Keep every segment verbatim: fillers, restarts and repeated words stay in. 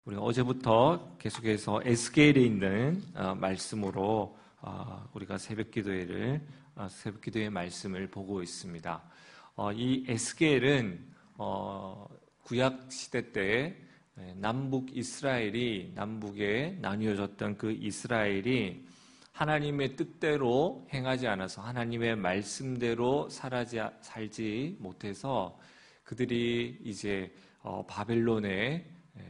우리 어제부터 계속해서 에스겔에 있는 어, 말씀으로 어, 우리가 새벽기도회를 어, 새벽기도의 말씀을 보고 있습니다. 어, 이 에스겔은 어, 구약 시대 때 남북 이스라엘이 남북에 나뉘어졌던 그 이스라엘이 하나님의 뜻대로 행하지 않아서 하나님의 말씀대로 살아지, 살지 못해서 그들이 이제 어, 바벨론에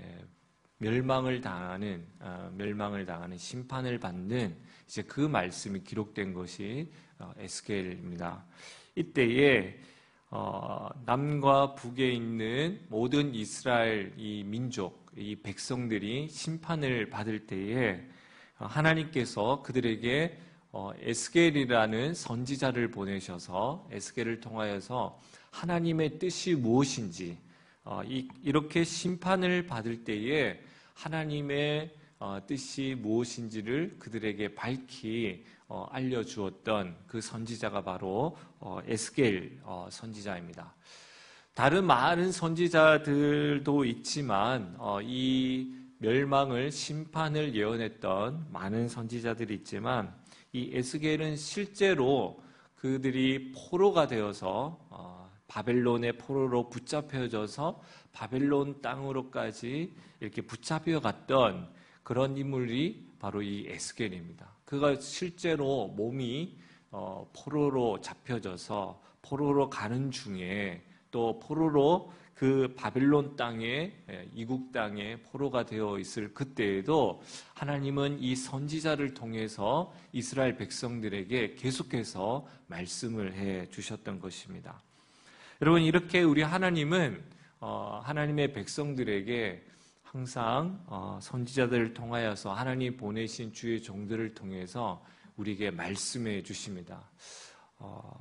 멸망을 당하는 어, 멸망을 당하는 심판을 받는 이제 그 말씀이 기록된 것이 어, 에스겔입니다. 이때에 어, 남과 북에 있는 모든 이스라엘 이 민족, 이 백성들이 심판을 받을 때에 어, 하나님께서 그들에게 어, 에스겔이라는 선지자를 보내셔서 에스겔을 통하여서 하나님의 뜻이 무엇인지 어, 이, 이렇게 심판을 받을 때에 하나님의 어, 뜻이 무엇인지를 그들에게 밝히 어, 알려주었던 그 선지자가 바로 어, 에스겔 어, 선지자입니다. 다른 많은 선지자들도 있지만 어, 이 멸망을 심판을 예언했던 많은 선지자들이 있지만 이 에스겔은 실제로 그들이 포로가 되어서 어, 바벨론의 포로로 붙잡혀져서 바벨론 땅으로까지 이렇게 붙잡혀 갔던 그런 인물이 바로 이 에스겔입니다. 그가 실제로 몸이 어, 포로로 잡혀져서 포로로 가는 중에 또 포로로 그 바벨론 땅에 이국 땅에 포로가 되어 있을 그때에도 하나님은 이 선지자를 통해서 이스라엘 백성들에게 계속해서 말씀을 해 주셨던 것입니다. 여러분, 이렇게 우리 하나님은 어, 하나님의 백성들에게 항상 어, 선지자들을 통하여서 하나님 보내신 주의 종들을 통해서 우리에게 말씀해 주십니다. 어,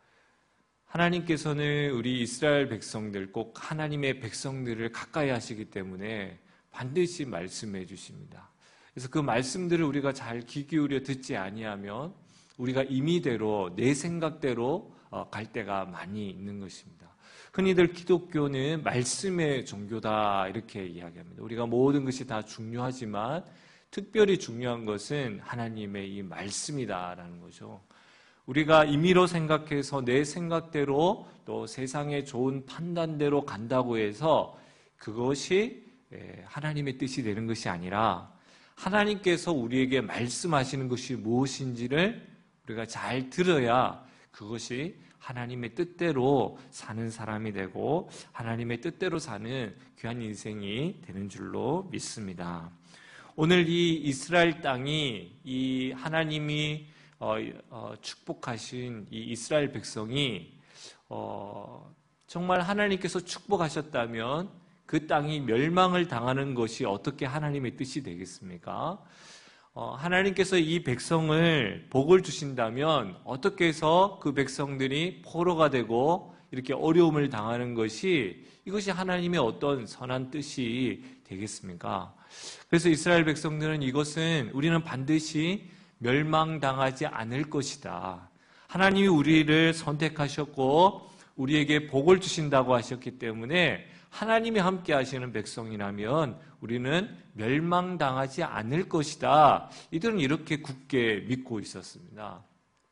하나님께서는 우리 이스라엘 백성들, 꼭 하나님의 백성들을 가까이 하시기 때문에 반드시 말씀해 주십니다. 그래서 그 말씀들을 우리가 잘 귀 기울여 듣지 아니하면 우리가 임의대로 내 생각대로 어, 갈 때가 많이 있는 것입니다. 흔히들 기독교는 말씀의 종교다 이렇게 이야기합니다. 우리가 모든 것이 다 중요하지만 특별히 중요한 것은 하나님의 이 말씀이다라는 거죠. 우리가 임의로 생각해서 내 생각대로 또 세상의 좋은 판단대로 간다고 해서 그것이 하나님의 뜻이 되는 것이 아니라 하나님께서 우리에게 말씀하시는 것이 무엇인지를 우리가 잘 들어야 그것이 하나님의 뜻대로 사는 사람이 되고 하나님의 뜻대로 사는 귀한 인생이 되는 줄로 믿습니다. 오늘 이 이스라엘 땅이 이 하나님이 어, 어, 축복하신 이 이스라엘 백성이 어, 정말 하나님께서 축복하셨다면 그 땅이 멸망을 당하는 것이 어떻게 하나님의 뜻이 되겠습니까? 어, 하나님께서 이 백성을 복을 주신다면 어떻게 해서 그 백성들이 포로가 되고 이렇게 어려움을 당하는 것이 이것이 하나님의 어떤 선한 뜻이 되겠습니까? 그래서 이스라엘 백성들은 이것은 우리는 반드시 멸망당하지 않을 것이다. 하나님이 우리를 선택하셨고 우리에게 복을 주신다고 하셨기 때문에 하나님이 함께 하시는 백성이라면 우리는 멸망당하지 않을 것이다. 이들은 이렇게 굳게 믿고 있었습니다.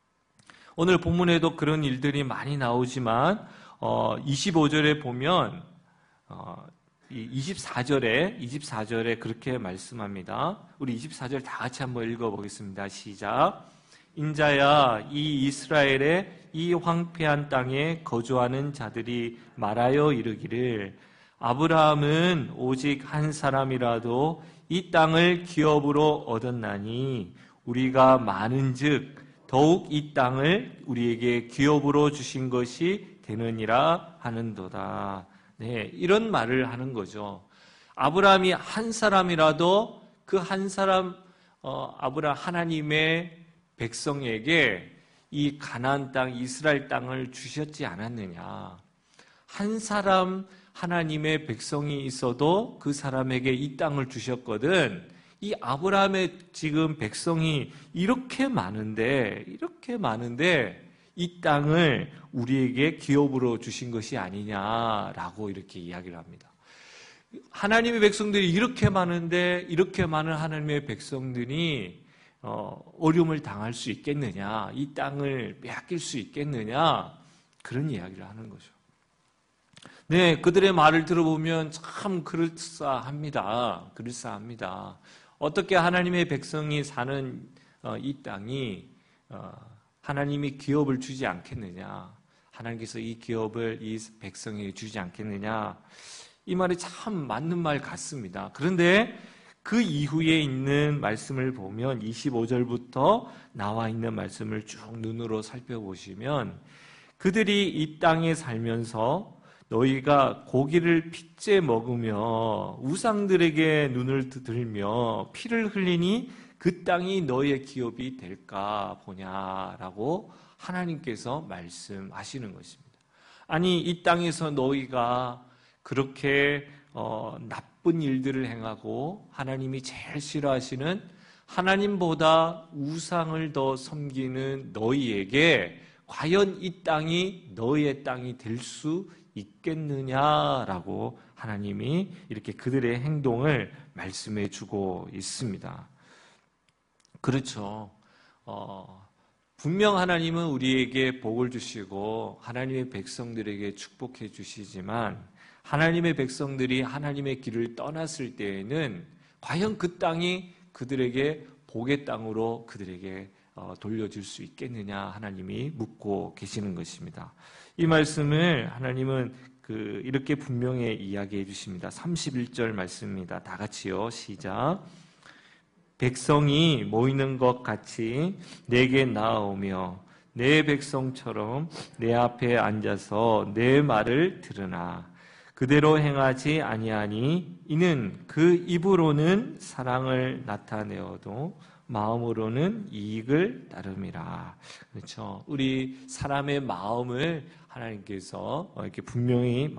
오늘 본문에도 그런 일들이 많이 나오지만 어, 이십오 절에 보면 어, 이십사 절에 이십사 절에 그렇게 말씀합니다. 우리 이십사 절 다 같이 한번 읽어보겠습니다. 시작. 인자야, 이 이스라엘의 이 황폐한 땅에 거주하는 자들이 말하여 이르기를 아브라함은 오직 한 사람이라도 이 땅을 기업으로 얻었나니 우리가 많은즉 더욱 이 땅을 우리에게 기업으로 주신 것이 되느니라 하는도다. 네, 이런 말을 하는 거죠. 아브라함이 한 사람이라도 그 한 사람 어, 아브라함 하나님의 백성에게 이 가나안 땅 이스라엘 땅을 주셨지 않았느냐. 한 사람 하나님의 백성이 있어도 그 사람에게 이 땅을 주셨거든. 이 아브라함의 지금 백성이 이렇게 많은데 이렇게 많은데 이 땅을 우리에게 기업으로 주신 것이 아니냐라고 이렇게 이야기를 합니다. 하나님의 백성들이 이렇게 많은데 이렇게 많은 하나님의 백성들이 어, 어려움을 당할 수 있겠느냐, 이 땅을 빼앗길 수 있겠느냐, 그런 이야기를 하는 거죠. 네, 그들의 말을 들어보면 참 그럴싸합니다. 그럴싸합니다. 어떻게 하나님의 백성이 사는 어, 이 땅이 어, 하나님이 기업을 주지 않겠느냐, 하나님께서 이 기업을 이 백성에게 주지 않겠느냐, 이 말이 참 맞는 말 같습니다. 그런데 그 이후에 있는 말씀을 보면 이십오 절부터 나와 있는 말씀을 쭉 눈으로 살펴보시면 그들이 이 땅에 살면서 너희가 고기를 핏째 먹으며 우상들에게 눈을 들며 피를 흘리니 그 땅이 너희의 기업이 될까 보냐라고 하나님께서 말씀하시는 것입니다. 아니, 이 땅에서 너희가 그렇게 어, 나쁜 일들을 행하고 하나님이 제일 싫어하시는 하나님보다 우상을 더 섬기는 너희에게 과연 이 땅이 너희의 땅이 될 수 있겠느냐라고 하나님이 이렇게 그들의 행동을 말씀해 주고 있습니다. 그렇죠. 어, 분명 하나님은 우리에게 복을 주시고 하나님의 백성들에게 축복해 주시지만 하나님의 백성들이 하나님의 길을 떠났을 때에는 과연 그 땅이 그들에게 복의 땅으로 그들에게 돌려줄 수 있겠느냐 하나님이 묻고 계시는 것입니다. 이 말씀을 하나님은 그 이렇게 분명히 이야기해 주십니다. 삼십일 절 말씀입니다. 다 같이요. 시작. 백성이 모이는 것 같이 내게 나아오며 내 백성처럼 내 앞에 앉아서 내 말을 들으나 그대로 행하지 아니하니 이는 그 입으로는 사랑을 나타내어도 마음으로는 이익을 따름이라. 그렇죠. 우리 사람의 마음을 하나님께서 이렇게 분명히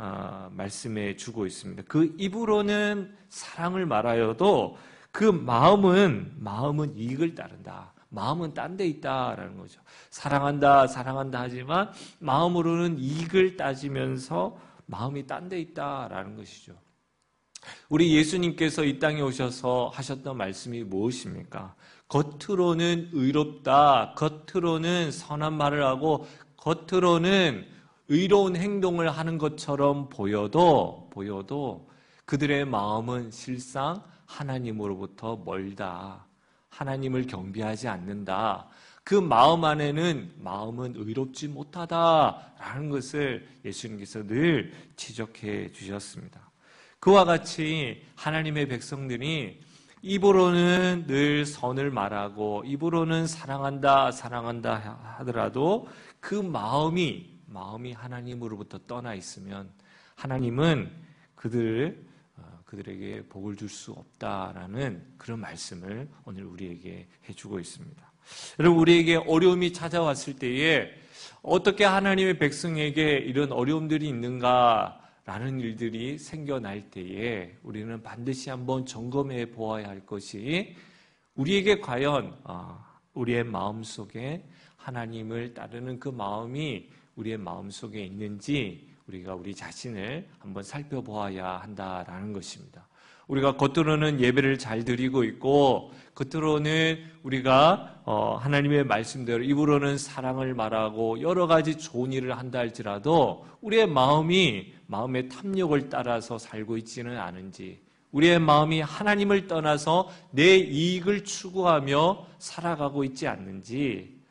말씀해 주고 있습니다. 그 입으로는 사랑을 말하여도 그 마음은 마음은 이익을 따른다. 마음은 딴 데 있다라는 거죠. 사랑한다, 사랑한다 하지만 마음으로는 이익을 따지면서 마음이 딴 데 있다라는 것이죠. 우리 예수님께서 이 땅에 오셔서 하셨던 말씀이 무엇입니까? 겉으로는 의롭다, 겉으로는 선한 말을 하고 겉으로는 의로운 행동을 하는 것처럼 보여도 보여도 그들의 마음은 실상 하나님으로부터 멀다. 하나님을 경배하지 않는다. 그 마음 안에는 마음은 의롭지 못하다라는 것을 예수님께서 늘 지적해 주셨습니다. 그와 같이 하나님의 백성들이 입으로는 늘 선을 말하고 입으로는 사랑한다 사랑한다 하더라도 그 마음이 마음이 하나님으로부터 떠나 있으면 하나님은 그들을 그들에게 복을 줄 수 없다라는 그런 말씀을 오늘 우리에게 해주고 있습니다. 여러분, 우리에게 어려움이 찾아왔을 때에 어떻게 하나님의 백성에게 이런 어려움들이 있는가라는 일들이 생겨날 때에 우리는 반드시 한번 점검해 보아야 할 것이 우리에게 과연 우리의 마음속에 하나님을 따르는 그 마음이 우리의 마음속에 있는지 우리가 우리 자신을 한번 살펴보아야 한다라는 것입니다. 우리가 겉으로는 예배를 잘 드리고 있고 겉으로는 우리가 하나님의 말씀대로 입으로는 사랑을 말하고 여러 가지 좋은 일을 한다 할지라도 우리의 마음이 마음의 탐욕을 따라서 살고 있지는 않은지, 우리의 마음이 하나님을 떠나서 내 이익을 추구하며 살아가고 있지 않는지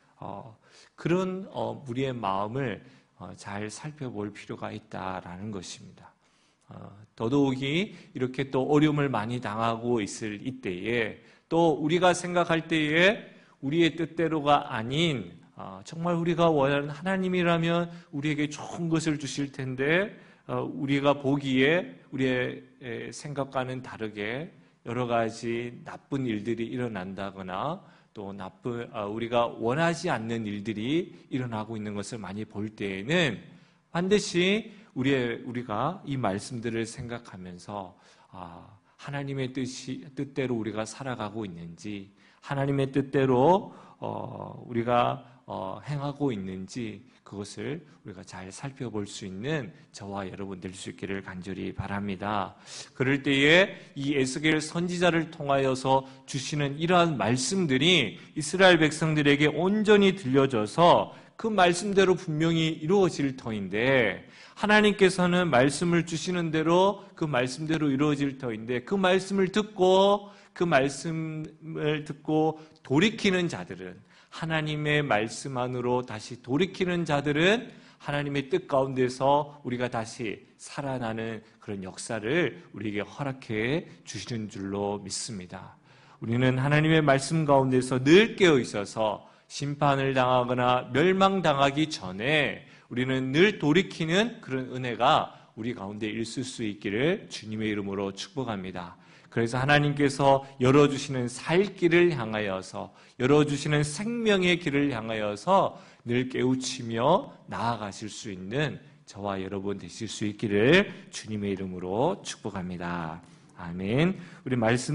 그런 우리의 마음을 잘 살펴볼 필요가 있다라는 것입니다. 더더욱이 이렇게 또 어려움을 많이 당하고 있을 이때에 또 우리가 생각할 때에 우리의 뜻대로가 아닌 정말 우리가 원하는 하나님이라면 우리에게 좋은 것을 주실 텐데 우리가 보기에 우리의 생각과는 다르게 여러 가지 나쁜 일들이 일어난다거나 또 나쁜 우리가 원하지 않는 일들이 일어나고 있는 것을 많이 볼 때에는 반드시 우리의 우리가 이 말씀들을 생각하면서 아, 하나님의 뜻이, 뜻대로 우리가 살아가고 있는지, 하나님의 뜻대로 어, 우리가 어, 행하고 있는지 그것을 우리가 잘 살펴볼 수 있는 저와 여러분 될 수 있기를 간절히 바랍니다. 그럴 때에 이 에스겔 선지자를 통하여서 주시는 이러한 말씀들이 이스라엘 백성들에게 온전히 들려져서 그 말씀대로 분명히 이루어질 터인데, 하나님께서는 말씀을 주시는 대로 그 말씀대로 이루어질 터인데, 그 말씀을 듣고 그 말씀을 듣고 돌이키는 자들은, 하나님의 말씀 안으로 다시 돌이키는 자들은 하나님의 뜻 가운데서 우리가 다시 살아나는 그런 역사를 우리에게 허락해 주시는 줄로 믿습니다. 우리는 하나님의 말씀 가운데서 늘 깨어 있어서 심판을 당하거나 멸망당하기 전에 우리는 늘 돌이키는 그런 은혜가 우리 가운데 있을 수 있기를 주님의 이름으로 축복합니다. 그래서 하나님께서 열어주시는 살 길을 향하여서, 열어주시는 생명의 길을 향하여서 늘 깨우치며 나아가실 수 있는 저와 여러분 되실 수 있기를 주님의 이름으로 축복합니다. 아멘. 우리 말씀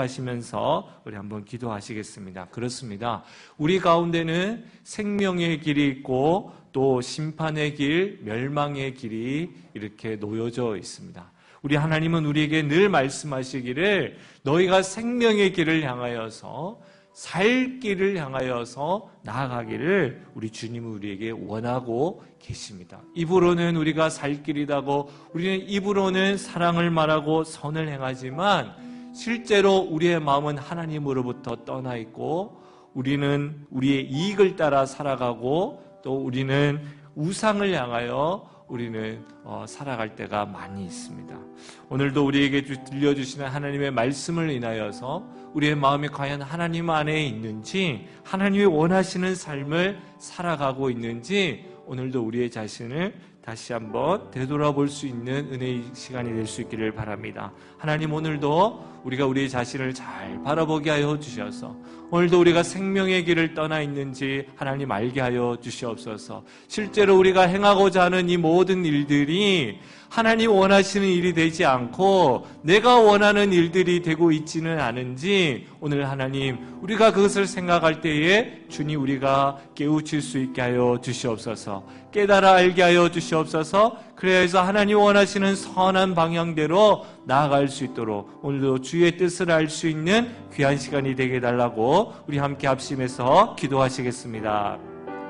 생각하시면서 우리 한번 기도하시겠습니다. 그렇습니다. 우리 가운데는 생명의 길이 있고 또 심판의 길, 멸망의 길이 이렇게 놓여져 있습니다. 우리 하나님은 우리에게 늘 말씀하시기를 너희가 생명의 길을 향하여서, 살 길을 향하여서 나아가기를 우리 주님은 우리에게 원하고 계십니다. 입으로는 우리가 살 길이라고, 우리는 입으로는 사랑을 말하고 선을 행하지만 실제로 우리의 마음은 하나님으로부터 떠나 있고, 우리는 우리의 이익을 따라 살아가고 또 우리는 우상을 향하여 우리는 어, 살아갈 때가 많이 있습니다. 오늘도 우리에게 들려주시는 하나님의 말씀을 인하여서 우리의 마음이 과연 하나님 안에 있는지, 하나님이 원하시는 삶을 살아가고 있는지 오늘도 우리의 자신을 다시 한번 되돌아볼 수 있는 은혜의 시간이 될 수 있기를 바랍니다. 하나님, 오늘도 우리가 우리의 자신을 잘 바라보게 하여 주셔서 오늘도 우리가 생명의 길을 떠나 있는지 하나님 알게 하여 주시옵소서. 실제로 우리가 행하고자 하는 이 모든 일들이 하나님 원하시는 일이 되지 않고 내가 원하는 일들이 되고 있지는 않은지 오늘 하나님, 우리가 그것을 생각할 때에 주님 우리가 깨우칠 수 있게 하여 주시옵소서. 깨달아 알게 하여 주시옵소서. 그래서 하나님 원하시는 선한 방향대로 나아갈 수 있도록 오늘도 주의 뜻을 알 수 있는 귀한 시간이 되게 해달라고 우리 함께 합심해서 기도하시겠습니다.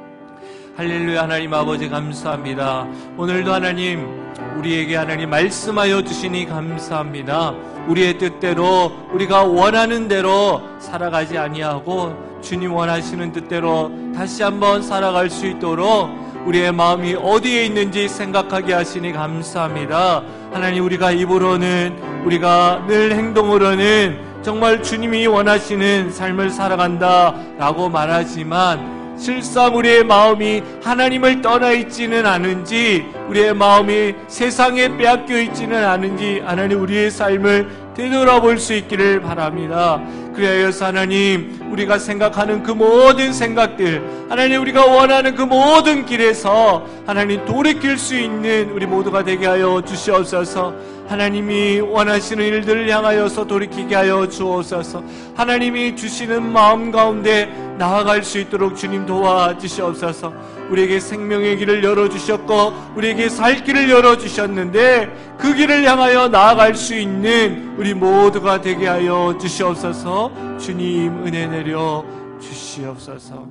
할렐루야. 하나님 아버지 감사합니다. 오늘도 하나님 우리에게 하나님 말씀하여 주시니 감사합니다. 우리의 뜻대로 우리가 원하는 대로 살아가지 아니하고 주님 원하시는 뜻대로 다시 한번 살아갈 수 있도록 우리의 마음이 어디에 있는지 생각하게 하시니 감사합니다. 하나님, 우리가 입으로는, 우리가 늘 행동으로는 정말 주님이 원하시는 삶을 살아간다 라고 말하지만 실상 우리의 마음이 하나님을 떠나 있지는 않은지, 우리의 마음이 세상에 빼앗겨 있지는 않은지 하나님 우리의 삶을 되돌아볼 수 있기를 바랍니다. 그래서 하나님, 우리가 생각하는 그 모든 생각들, 하나님 우리가 원하는 그 모든 길에서 하나님 돌이킬 수 있는 우리 모두가 되게 하여 주시옵소서. 하나님이 원하시는 일들을 향하여서 돌이키게 하여 주옵소서. 하나님이 주시는 마음 가운데 나아갈 수 있도록 주님 도와주시옵소서. 우리에게 생명의 길을 열어주셨고 우리에게 살 길을 열어주셨는데 그 길을 향하여 나아갈 수 있는 우리 모두가 되게 하여 주시옵소서. 주님 은혜 내려 주시옵소서.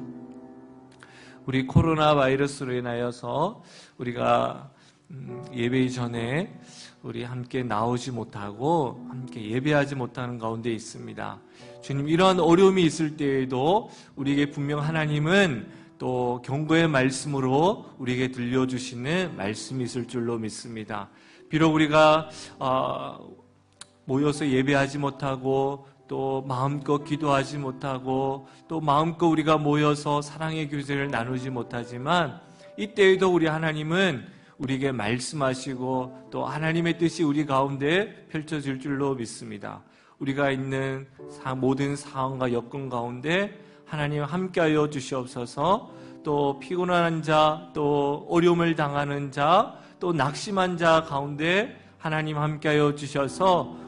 우리 코로나 바이러스로 인하여서 우리가 예배 이전에 우리 함께 나오지 못하고 함께 예배하지 못하는 가운데 있습니다. 주님, 이런 어려움이 있을 때에도 우리에게 분명 하나님은 또 경고의 말씀으로 우리에게 들려주시는 말씀이 있을 줄로 믿습니다. 비록 우리가 어, 모여서 예배하지 못하고 또 마음껏 기도하지 못하고 또 마음껏 우리가 모여서 사랑의 교제를 나누지 못하지만 이때에도 우리 하나님은 우리에게 말씀하시고 또 하나님의 뜻이 우리 가운데 펼쳐질 줄로 믿습니다. 우리가 있는 모든 상황과 여건 가운데 하나님 함께하여 주시옵소서. 또 피곤한 자, 또 어려움을 당하는 자, 또 낙심한 자 가운데 하나님 함께하여 주셔서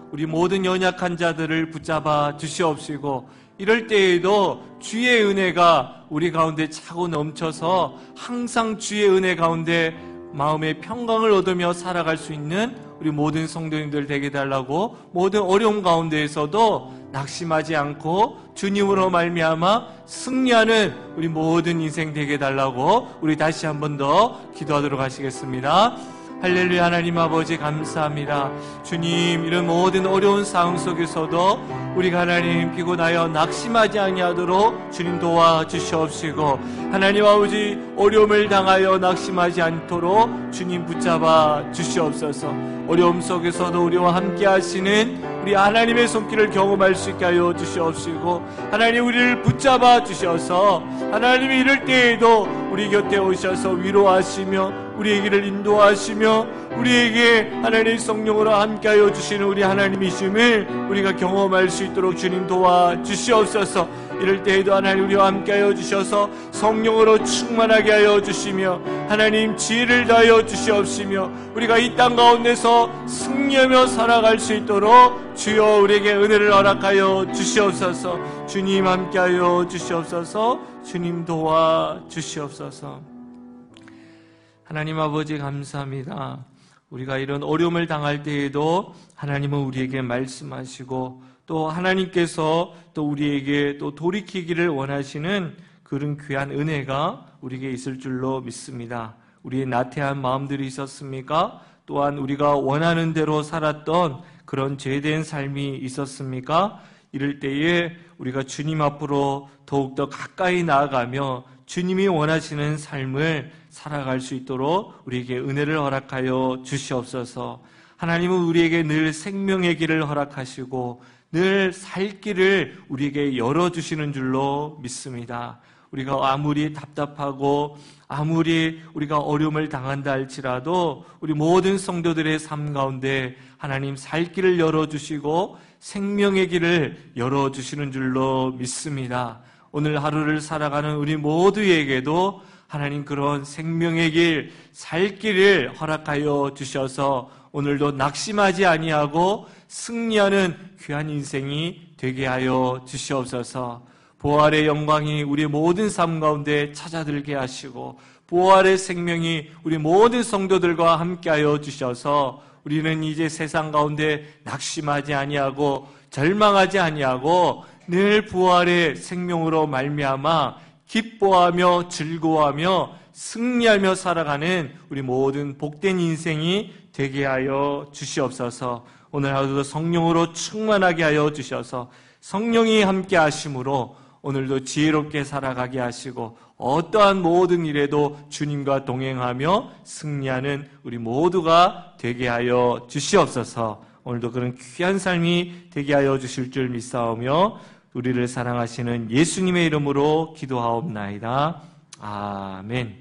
우리 모든 연약한 자들을 붙잡아 주시옵시고 이럴 때에도 주의 은혜가 우리 가운데 차고 넘쳐서 항상 주의 은혜 가운데 마음의 평강을 얻으며 살아갈 수 있는 우리 모든 성도님들 되게 달라고, 모든 어려움 가운데에서도 낙심하지 않고 주님으로 말미암아 승리하는 우리 모든 인생 되게 달라고 우리 다시 한 번 더 기도하도록 하시겠습니다. 할렐루야. 하나님 아버지 감사합니다. 주님, 이런 모든 어려운 상황 속에서도 우리가 하나님 피곤하여 낙심하지 아니하도록 주님 도와주시옵시고, 하나님 아버지 어려움을 당하여 낙심하지 않도록 주님 붙잡아 주시옵소서. 어려움 속에서도 우리와 함께 하시는 우리 하나님의 손길을 경험할 수 있게 하여 주시옵시고, 하나님 우리를 붙잡아 주셔서 하나님이 이럴 때에도 우리 곁에 오셔서 위로하시며 우리의 길을 인도하시며 우리에게 하나님의 성령으로 함께하여 주시는 우리 하나님이심을 우리가 경험할 수 있도록 주님 도와주시옵소서. 이럴 때에도 하나님 우리와 함께하여 주셔서 성령으로 충만하게 하여 주시며 하나님 지혜를 다하여 주시옵시며 우리가 이 땅 가운데서 승리하며 살아갈 수 있도록 주여 우리에게 은혜를 허락하여 주시옵소서. 주님 함께하여 주시옵소서. 주님 도와주시옵소서. 하나님 아버지 감사합니다. 우리가 이런 어려움을 당할 때에도 하나님은 우리에게 말씀하시고 또 하나님께서 또 우리에게 또 돌이키기를 원하시는 그런 귀한 은혜가 우리에게 있을 줄로 믿습니다. 우리의 나태한 마음들이 있었습니까? 또한 우리가 원하는 대로 살았던 그런 죄된 삶이 있었습니까? 이럴 때에 우리가 주님 앞으로 더욱더 가까이 나아가며 주님이 원하시는 삶을 살아갈 수 있도록 우리에게 은혜를 허락하여 주시옵소서. 하나님은 우리에게 늘 생명의 길을 허락하시고 늘 살 길을 우리에게 열어주시는 줄로 믿습니다. 우리가 아무리 답답하고 아무리 우리가 어려움을 당한다 할지라도 우리 모든 성도들의 삶 가운데 하나님 살 길을 열어주시고 생명의 길을 열어주시는 줄로 믿습니다. 오늘 하루를 살아가는 우리 모두에게도 하나님 그런 생명의 길, 살 길을 허락하여 주셔서 오늘도 낙심하지 아니하고 승리하는 귀한 인생이 되게 하여 주시옵소서. 부활의 영광이 우리 모든 삶 가운데 찾아들게 하시고 부활의 생명이 우리 모든 성도들과 함께하여 주셔서 우리는 이제 세상 가운데 낙심하지 아니하고 절망하지 아니하고 늘 부활의 생명으로 말미암아 기뻐하며 즐거워하며 승리하며 살아가는 우리 모든 복된 인생이 되게 하여 주시옵소서. 오늘 하루도 성령으로 충만하게 하여 주셔서 성령이 함께 하심으로 오늘도 지혜롭게 살아가게 하시고 어떠한 모든 일에도 주님과 동행하며 승리하는 우리 모두가 되게 하여 주시옵소서. 오늘도 그런 귀한 삶이 되게 하여 주실 줄 믿사오며 우리를 사랑하시는 예수님의 이름으로 기도하옵나이다. 아멘.